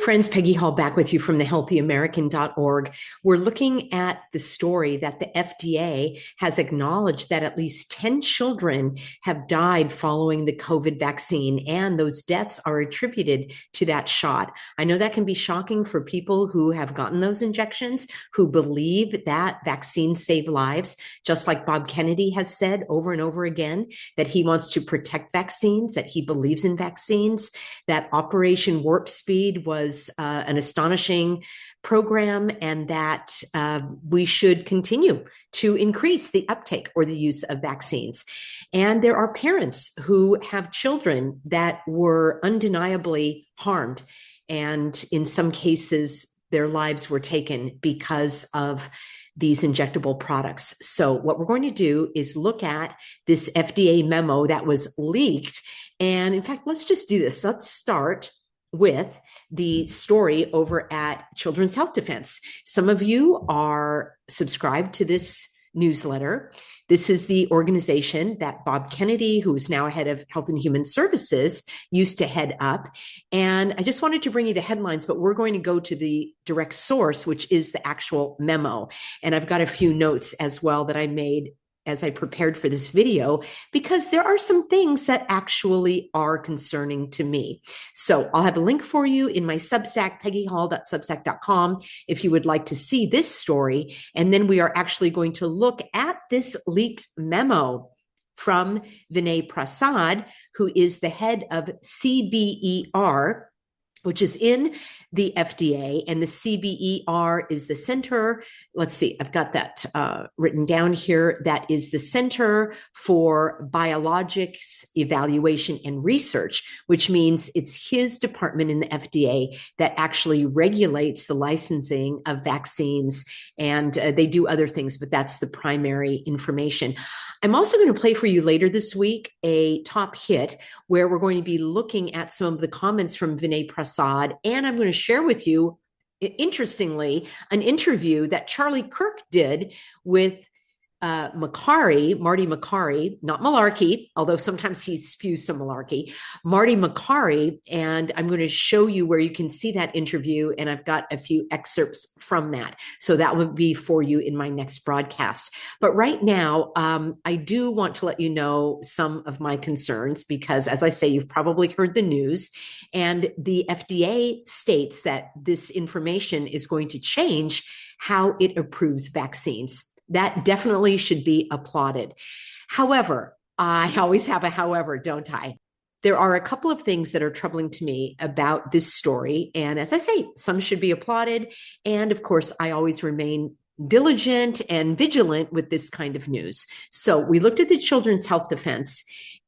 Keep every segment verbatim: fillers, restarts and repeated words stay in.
Friends, Peggy Hall back with you from the healthy american dot org. We're looking at the story that the F D A has acknowledged that at least ten children have died following the COVID vaccine, and those deaths are attributed to that shot. I know that can be shocking for people who have gotten those injections, who believe that vaccines save lives, just like Bob Kennedy has said over and over again, that he wants to protect vaccines, that he believes in vaccines, that Operation Warp Speed was was uh, an astonishing program, and that uh, we should continue to increase the uptake or the use of vaccines. And there are parents who have children that were undeniably harmed, and in some cases, their lives were taken because of these injectable products. So what we're going to do is look at this F D A memo that was leaked. And in fact, let's just do this. Let's start with the story over at Children's Health Defense. Some of you are subscribed to this newsletter. This is the organization that Bob Kennedy, who is now head of Health and Human Services, used to head up. And I just wanted to bring you the headlines, but we're going to go to the direct source, which is the actual memo. And I've got a few notes as well that I made as I prepared for this video, because there are some things that actually are concerning to me. So I'll have a link for you in my Substack, peggy hall dot substack dot com, if you would like to see this story. And then we are actually going to look at this leaked memo from Vinay Prasad, who is the head of C B E R, which is in the F D A, and the C B E R is the center. Let's see, I've got that uh, written down here. That is the Center for Biologics Evaluation and Research, which means it's his department in the F D A that actually regulates the licensing of vaccines, and uh, they do other things, but that's the primary information. I'm also going to play for you later this week a top hit where we're going to be looking at some of the comments from Vinay Prasad, and I'm going to share with you, interestingly, an interview that Charlie Kirk did with uh, Makary, Marty Makary, not Malarkey, although sometimes he spews some malarkey, Marty Makary, and I'm going to show you where you can see that interview, and I've got a few excerpts from that. So that will be for you in my next broadcast. But right now, um, I do want to let you know some of my concerns, because as I say, you've probably heard the news, and the F D A states that this information is going to change how it approves vaccines. That definitely should be applauded. However, I always have a however, don't I? There are a couple of things that are troubling to me about this story. And as I say, some should be applauded. And of course, I always remain diligent and vigilant with this kind of news. So we looked at the Children's Health Defense,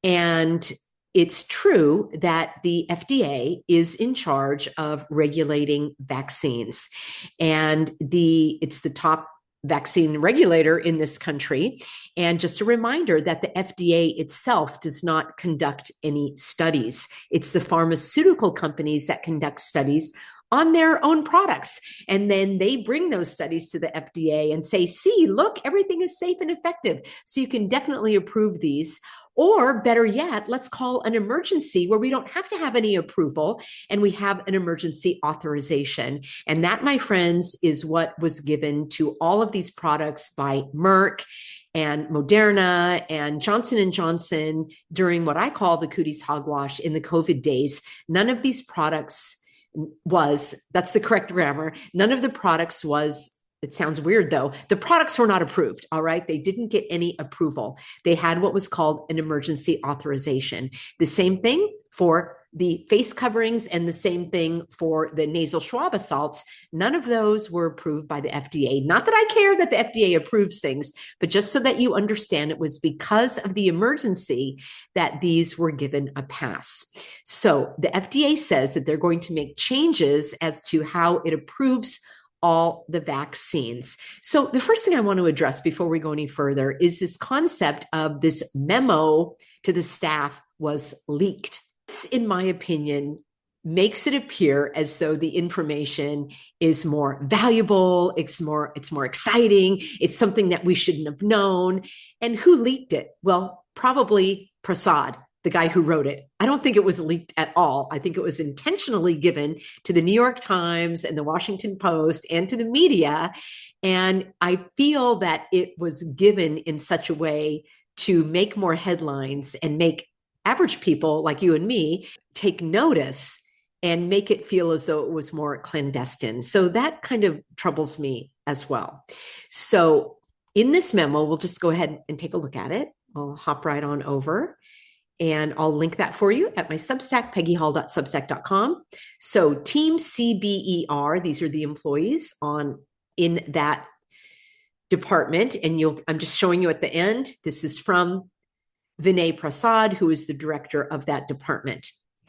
and it's true that the F D A is in charge of regulating vaccines. And the it's the top vaccine regulator in this country. And just a reminder that the F D A itself does not conduct any studies. It's the pharmaceutical companies that conduct studies on their own products. And then they bring those studies to the F D A and say, see, look, everything is safe and effective. So you can definitely approve these. Or better yet, let's call an emergency where we don't have to have any approval and we have an emergency authorization. And that, my friends, is what was given to all of these products by Merck and Moderna and Johnson and Johnson during what I call the cooties hogwash in the COVID days. None of these products was, that's the correct grammar, none of the products was, it sounds weird though, the products were not approved, all right? They didn't get any approval. They had what was called an emergency authorization. The same thing for the face coverings and the same thing for the nasal swab assaults. None of those were approved by the F D A. Not that I care that the F D A approves things, but just so that you understand, it was because of the emergency that these were given a pass. So the F D A says that they're going to make changes as to how it approves all the vaccines. So the first thing I want to address before we go any further is this concept of this memo to the staff was leaked. This, in my opinion, makes it appear as though the information is more valuable, it's more, it's more exciting, it's something that we shouldn't have known. And who leaked it? Well, probably Prasad. the guy who wrote it. I don't think it was leaked at all. I think it was intentionally given to the New York Times and the Washington Post and to the media. And I feel that it was given in such a way to make more headlines and make average people like you and me take notice and make it feel as though it was more clandestine. So that kind of troubles me as well. So in this memo, we'll just go ahead and take a look at it. I'll hop right on over and I'll link that for you at my Substack, peggy hall dot substack dot com. So Team C B E R, these are the employees on in that department. And you'll, I'm just showing you at the end. This is from Vinay Prasad, who is the director of that department.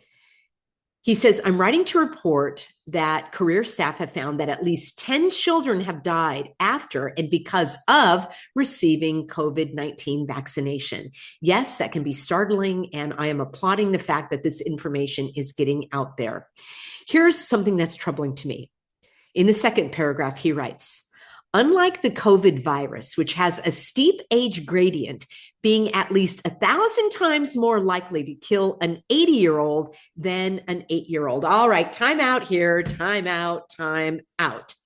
He says, I'm writing to report that career staff have found that at least ten children have died after and because of receiving COVID nineteen vaccination. Yes, that can be startling, and I am applauding the fact that this information is getting out there. Here's something that's troubling to me. In the second paragraph, he writes, unlike the COVID virus, which has a steep age gradient, being at least a thousand times more likely to kill an eighty-year-old than an eight-year-old. All right, time out here, time out, time out.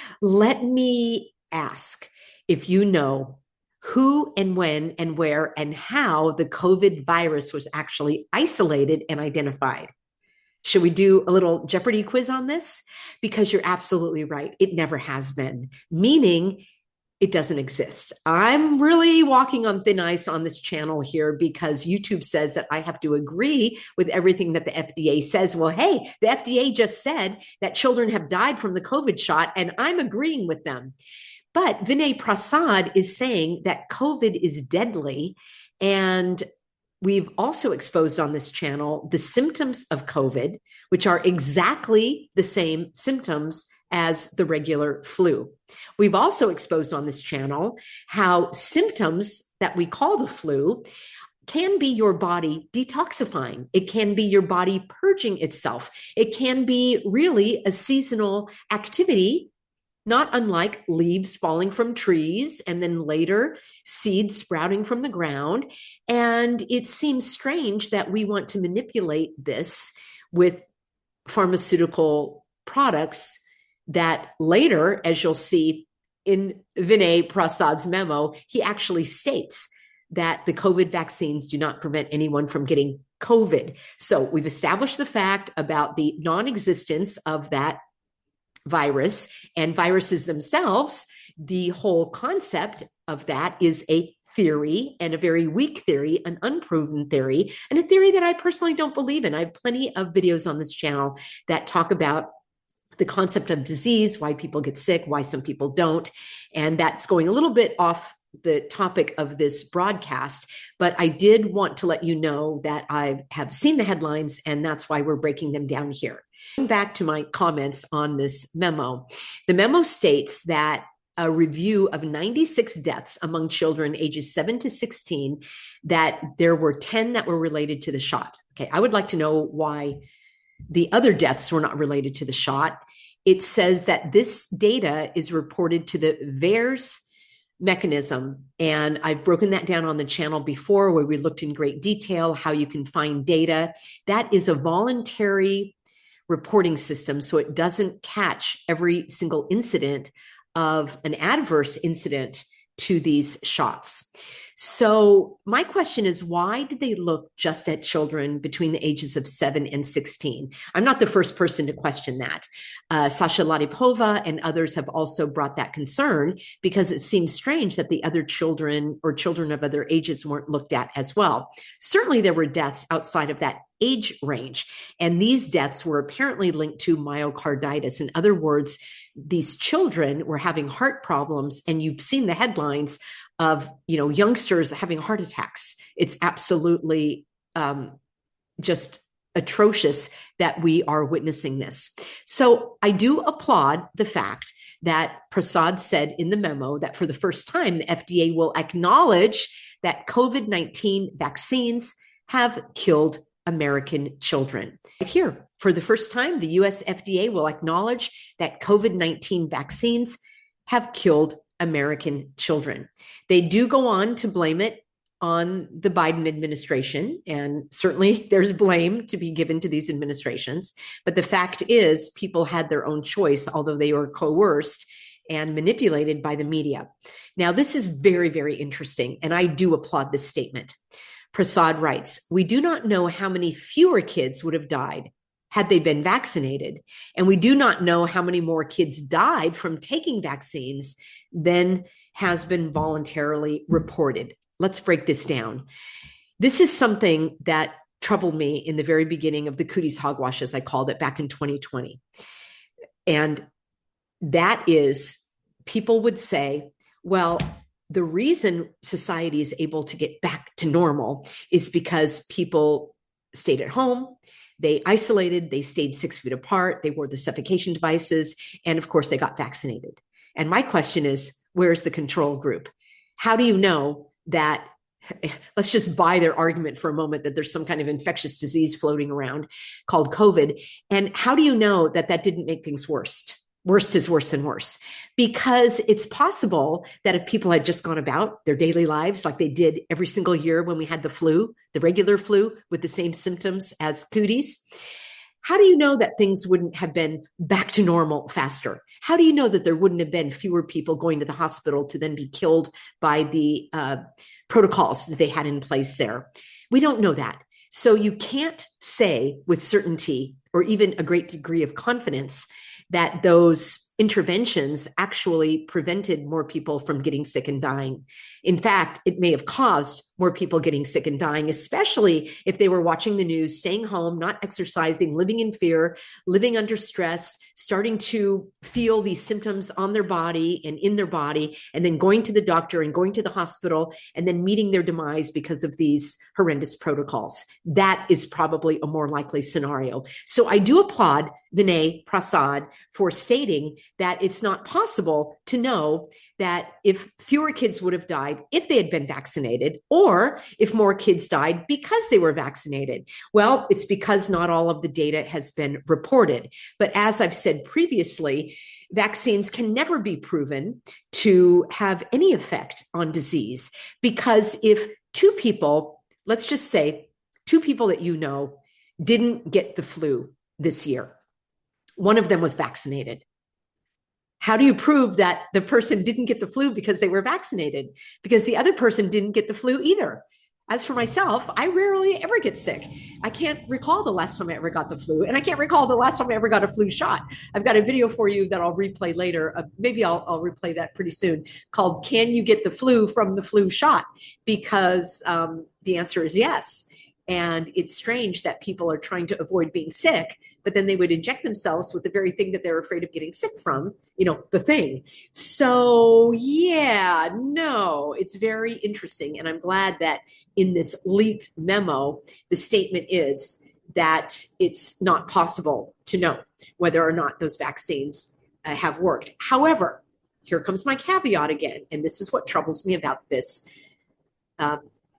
Let me ask if you know who and when and where and how the COVID virus was actually isolated and identified. Should we do a little Jeopardy quiz on this? Because you're absolutely right. It never has been, meaning it doesn't exist. I'm really walking on thin ice on this channel here because YouTube says that I have to agree with everything that the F D A says. Well, hey, the F D A just said that children have died from the COVID shot, and I'm agreeing with them. But Vinay Prasad is saying that COVID is deadly, and we've also exposed on this channel the symptoms of COVID, which are exactly the same symptoms as the regular flu. We've also exposed on this channel how symptoms that we call the flu can be your body detoxifying. It can be your body purging itself. It can be really a seasonal activity, not unlike leaves falling from trees and then later seeds sprouting from the ground. And it seems strange that we want to manipulate this with pharmaceutical products that later, as you'll see in Vinay Prasad's memo, he actually states that the COVID vaccines do not prevent anyone from getting COVID. So we've established the fact about the non-existence of that virus and viruses themselves. The whole concept of that is a theory, and a very weak theory, an unproven theory, and a theory that I personally don't believe in. I have plenty of videos on this channel that talk about the concept of disease, why people get sick, why some people don't. And that's going a little bit off the topic of this broadcast, but I did want to let you know that I have seen the headlines, and that's why we're breaking them down here. Back to my comments on this memo. The memo states that a review of ninety-six deaths among children ages seven to sixteen, that there were ten that were related to the shot. Okay, I would like to know why the other deaths were not related to the shot. It says that this data is reported to the VAERS mechanism. And I've broken that down on the channel before, where we looked in great detail how you can find data. That is a voluntary reporting system, so it doesn't catch every single incident of an adverse incident to these shots. So my question is, why did they look just at children between the ages of seven and sixteen? I'm not the first person to question that. Uh, Sasha Latypova and others have also brought that concern, because it seems strange that the other children or children of other ages weren't looked at as well. Certainly there were deaths outside of that age range, and these deaths were apparently linked to myocarditis. In other words, these children were having heart problems, and you've seen the headlines of, you know, youngsters having heart attacks. It's absolutely um, just atrocious that we are witnessing this. So I do applaud the fact that Prasad said in the memo that for the first time, the F D A will acknowledge that COVID nineteen vaccines have killed American children. Here, for the first time, the U S F D A will acknowledge that COVID nineteen vaccines have killed American children. They do go on to blame it on the Biden administration, and certainly there's blame to be given to these administrations. But the fact is, people had their own choice, although they were coerced and manipulated by the media. Now, this is very, very interesting, and I do applaud this statement. Prasad writes, "We do not know how many fewer kids would have died had they been vaccinated, and we do not know how many more kids died from taking vaccines than has been voluntarily reported." Let's break this down. This is something that troubled me in the very beginning of the cooties hogwash, as I called it back in twenty twenty. And that is, people would say, well, the reason society is able to get back to normal is because people stayed at home, they isolated, they stayed six feet apart, they wore the suffocation devices, and of course they got vaccinated. And my question is, where's the control group? How do you know that, let's just buy their argument for a moment, that there's some kind of infectious disease floating around called COVID. And how do you know that that didn't make things worse? Worst is worse and worse, because it's possible that if people had just gone about their daily lives like they did every single year when we had the flu, the regular flu with the same symptoms as cooties, how do you know that things wouldn't have been back to normal faster? How do you know that there wouldn't have been fewer people going to the hospital to then be killed by the uh, protocols that they had in place there? We don't know that. So you can't say with certainty or even a great degree of confidence that those interventions actually prevented more people from getting sick and dying. In fact, it may have caused more people getting sick and dying, especially if they were watching the news, staying home, not exercising, living in fear, living under stress, starting to feel these symptoms on their body and in their body, and then going to the doctor and going to the hospital and then meeting their demise because of these horrendous protocols. That is probably a more likely scenario. So I do applaud Vinay Prasad for stating that it's not possible to know that if fewer kids would have died if they had been vaccinated, or if more kids died because they were vaccinated. Well, it's because not all of the data has been reported. But as I've said previously, vaccines can never be proven to have any effect on disease, because if two people, let's just say two people that you know didn't get the flu this year, one of them was vaccinated. How do you prove that the person didn't get the flu because they were vaccinated? Because the other person didn't get the flu either. As for myself, I rarely ever get sick. I can't recall the last time I ever got the flu, and I can't recall the last time I ever got a flu shot. I've got a video for you that I'll replay later. Uh, maybe I'll, I'll replay that pretty soon, called "Can You Get the Flu from the Flu Shot?" Because um, the answer is yes. And it's strange that people are trying to avoid being sick, but then they would inject themselves with the very thing that they're afraid of getting sick from, you know, the thing. So yeah, no, it's very interesting. And I'm glad that in this leaked memo, the statement is that it's not possible to know whether or not those vaccines uh, have worked. However, here comes my caveat again. And this is what troubles me about this um,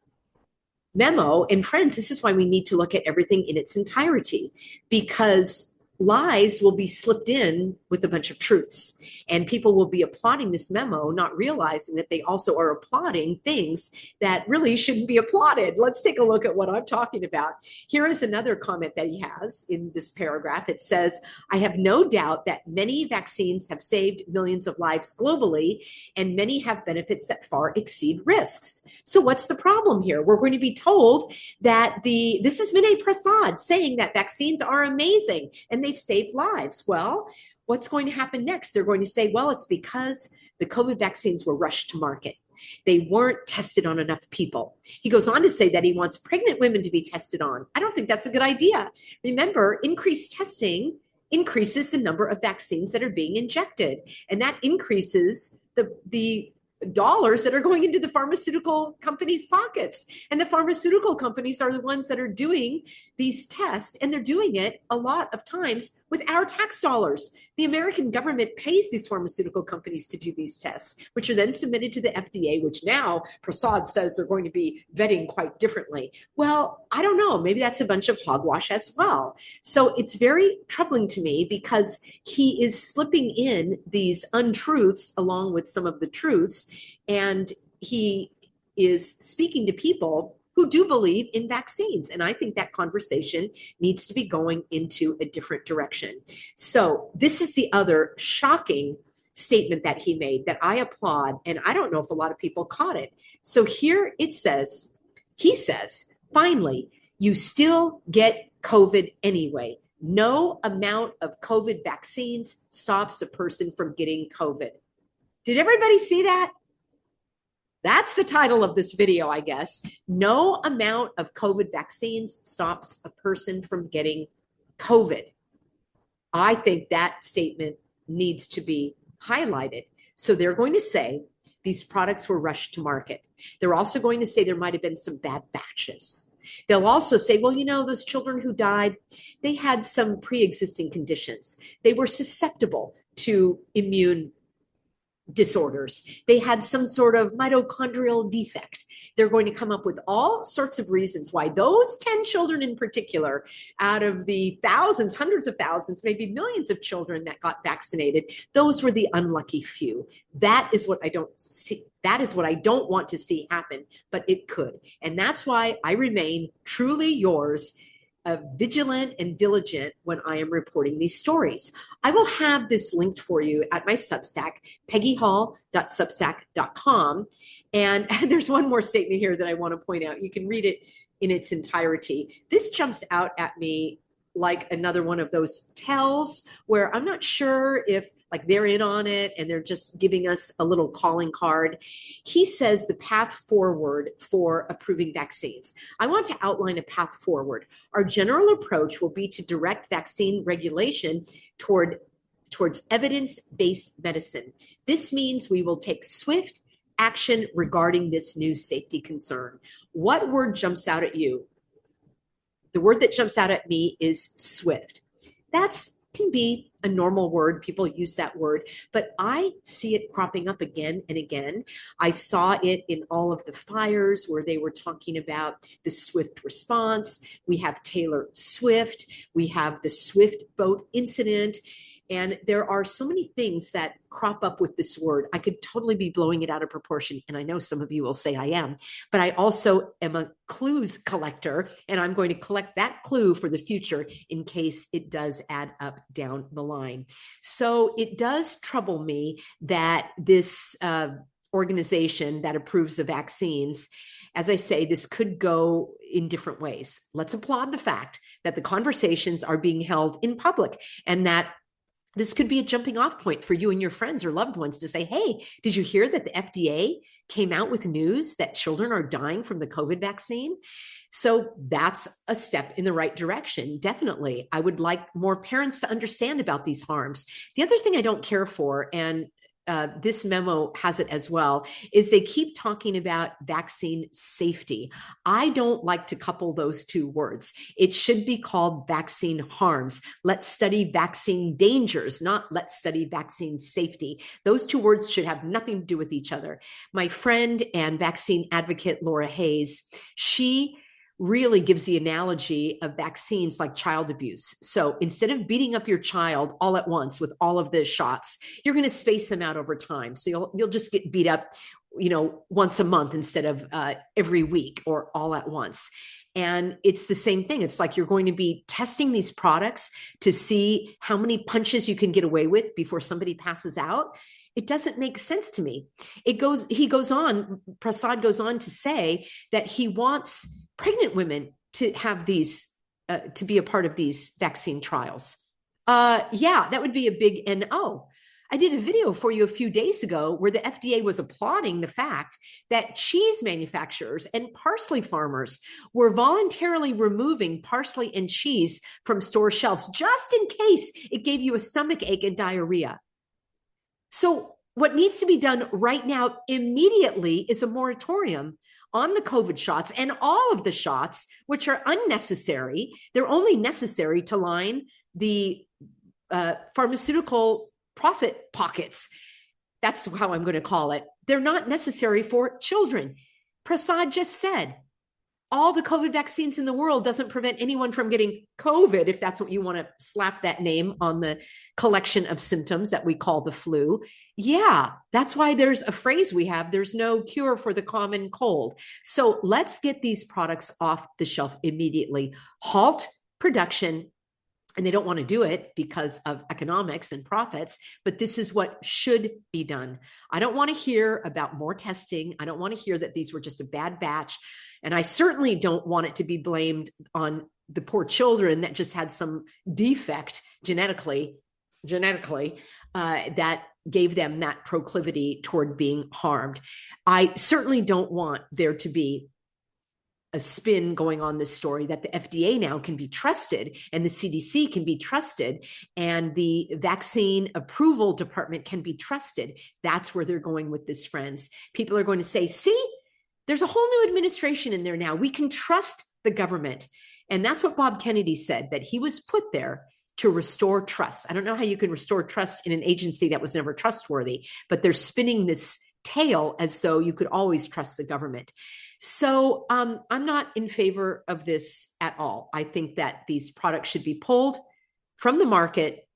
memo. And friends, this is why we need to look at everything in its entirety, because lies will be slipped in with a bunch of truths, and people will be applauding this memo, not realizing that they also are applauding things that really shouldn't be applauded. Let's take a look at what I'm talking about. Here is another comment that he has in this paragraph. It says, "I have no doubt that many vaccines have saved millions of lives globally, and many have benefits that far exceed risks." So what's the problem here? We're going to be told that the, this is Vinay Prasad saying that vaccines are amazing and they've saved lives. Well, what's going to happen next? They're going to say, well, it's because the COVID vaccines were rushed to market. They weren't tested on enough people. He goes on to say that he wants pregnant women to be tested on. I don't think that's a good idea. Remember, increased testing increases the number of vaccines that are being injected, and that increases the, the dollars that are going into the pharmaceutical companies' pockets. And the pharmaceutical companies are the ones that are doing these tests, and they're doing it a lot of times with our tax dollars. The American government pays these pharmaceutical companies to do these tests, which are then submitted to the F D A, which now Prasad says they're going to be vetting quite differently. Well, I don't know. Maybe that's a bunch of hogwash as well. So it's very troubling to me, because he is slipping in these untruths along with some of the truths, and he is speaking to people who do believe in vaccines. And I think that conversation needs to be going into a different direction. So this is the other shocking statement that he made that I applaud. And I don't know if a lot of people caught it. So here it says, he says, finally, you still get COVID anyway. No amount of COVID vaccines stops a person from getting COVID. Did everybody see that? That's the title of this video, I guess. No amount of COVID vaccines stops a person from getting COVID. I think that statement needs to be highlighted. So they're going to say these products were rushed to market. They're also going to say there might have been some bad batches. They'll also say, well, you know, those children who died, they had some pre-existing conditions. They were susceptible to immune disorders. They had some sort of mitochondrial defect. They're going to come up with all sorts of reasons why those ten children in particular, out of the thousands, hundreds of thousands, maybe millions of children that got vaccinated, those were the unlucky few. That is what I don't see. That is what I don't want to see happen, but it could. And that's why I remain truly yours, Uh, vigilant and diligent when I am reporting these stories. I will have this linked for you at my Substack, peggy hall dot substack dot com. And there's one more statement here that I want to point out. You can read it in its entirety. This jumps out at me like another one of those tells where I'm not sure if like they're in on it and they're just giving us a little calling card. He says the path forward for approving vaccines. I want to outline a path forward. Our general approach will be to direct vaccine regulation toward towards evidence-based medicine. This means we will take swift action regarding this new safety concern. What word jumps out at you? The word that jumps out at me is swift. That's can be a normal word. People use that word, but I see it cropping up again and again. I saw it in all of the fires where they were talking about the swift response. We have Taylor Swift. We have the Swift boat incident. And there are so many things that crop up with this word. I could totally be blowing it out of proportion. And I know some of you will say I am, but I also am a clues collector, and I'm going to collect that clue for the future in case it does add up down the line. So it does trouble me that this uh, organization that approves the vaccines, as I say, this could go in different ways. Let's applaud the fact that the conversations are being held in public and that this could be a jumping off point for you and your friends or loved ones to say, hey, did you hear that the F D A came out with news that children are dying from the COVID vaccine? So that's a step in the right direction. Definitely. I would like more parents to understand about these harms. The other thing I don't care for, and Uh, this memo has it as well, is they keep talking about vaccine safety. I don't like to couple those two words. It should be called vaccine harms. Let's study vaccine dangers, not let's study vaccine safety. Those two words should have nothing to do with each other. My friend and vaccine advocate, Laura Hayes, she really gives the analogy of vaccines like child abuse. So instead of beating up your child all at once with all of the shots, you're going to space them out over time. So you'll you'll just get beat up, you know, once a month instead of uh, every week or all at once. And it's the same thing. It's like you're going to be testing these products to see how many punches you can get away with before somebody passes out. It doesn't make sense to me. It goes, he goes on, Prasad goes on to say that he wants pregnant women to have these, uh, to be a part of these vaccine trials. Uh, yeah, that would be a big N O. I did a video for you a few days ago where the F D A was applauding the fact that cheese manufacturers and parsley farmers were voluntarily removing parsley and cheese from store shelves just in case it gave you a stomach ache and diarrhea. So what needs to be done right now immediately is a moratorium on the COVID shots and all of the shots, which are unnecessary. They're only necessary to line the uh, pharmaceutical profit pockets. That's how I'm going to call it. They're not necessary for children. Prasad just said, all the COVID vaccines in the world doesn't prevent anyone from getting COVID, if that's what you want to slap that name on the collection of symptoms that we call the flu. Yeah, that's why there's a phrase we have, there's no cure for the common cold. So let's get these products off the shelf immediately. Halt production. And they don't want to do it because of economics and profits, but this is what should be done. I don't want to hear about more testing. I don't want to hear that these were just a bad batch. And I certainly don't want it to be blamed on the poor children that just had some defect genetically, genetically, uh, that gave them that proclivity toward being harmed. I certainly don't want there to be a spin going on this story that the F D A now can be trusted and the C D C can be trusted and the vaccine approval department can be trusted. That's where they're going with this, friends. People are going to say, see, there's a whole new administration in there now. We can trust the government. And that's what Bob Kennedy said, that he was put there to restore trust. I don't know how you can restore trust in an agency that was never trustworthy, but they're spinning this tale as though you could always trust the government. So um, I'm not in favor of this at all. I think that these products should be pulled from the market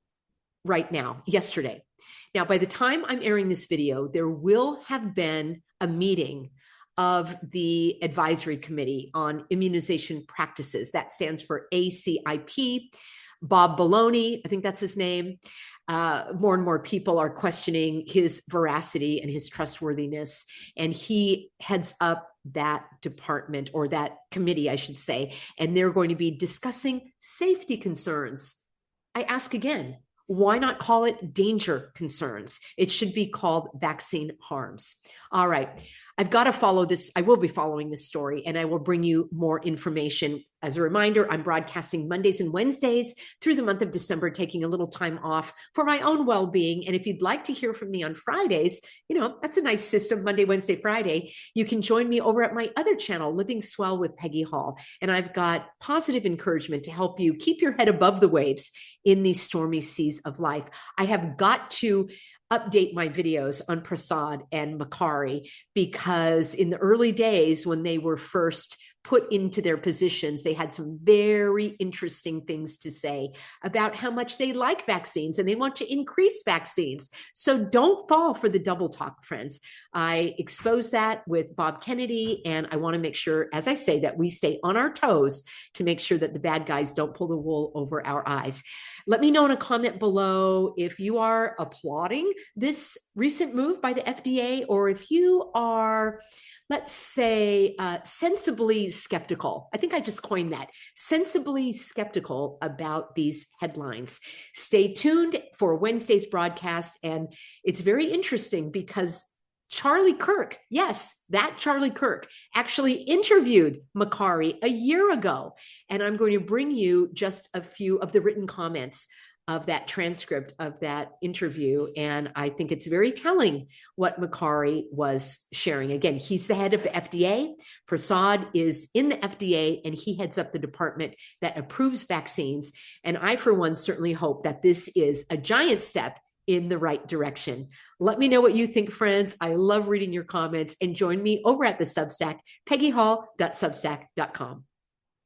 right now, yesterday. Now, by the time I'm airing this video, there will have been a meeting of the Advisory Committee on Immunization Practices. That stands for A C I P. Bob Belloni, I think that's his name. Uh, more and more people are questioning his veracity and his trustworthiness. And he heads up that department, or that committee, I should say, and they're going to be discussing safety concerns. I ask again, why not call it danger concerns? It should be called vaccine harms. All right. I've got to follow this. I will be following this story, and I will bring you more information. As a reminder, I'm broadcasting Mondays and Wednesdays through the month of December, taking a little time off for my own well-being. And if you'd like to hear from me on Fridays, you know, that's a nice system, Monday, Wednesday, Friday. You can join me over at my other channel, Living Swell with Peggy Hall. And I've got positive encouragement to help you keep your head above the waves in these stormy seas of life. I have got to update my videos on Prasad and Makary, because in the early days when they were first put into their positions, they had some very interesting things to say about how much they like vaccines and they want to increase vaccines. So don't fall for the double talk, friends. I exposed that with Bob Kennedy, and I want to make sure, as I say, that we stay on our toes to make sure that the bad guys don't pull the wool over our eyes. Let me know in a comment below if you are applauding this recent move by the F D A, or if you are, let's say, uh, sensibly skeptical. I think I just coined that, sensibly skeptical about these headlines. Stay tuned for Wednesday's broadcast. And it's very interesting because Charlie Kirk, yes, that Charlie Kirk actually interviewed Makary a year ago. And I'm going to bring you just a few of the written comments of that transcript of that interview. And I think it's very telling what Makary was sharing. Again, he's the head of the F D A. Prasad is in the F D A, and he heads up the department that approves vaccines. And I, for one, certainly hope that this is a giant step in the right direction. Let me know what you think, friends. I love reading your comments, and join me over at the Substack, peggy hall dot substack dot com.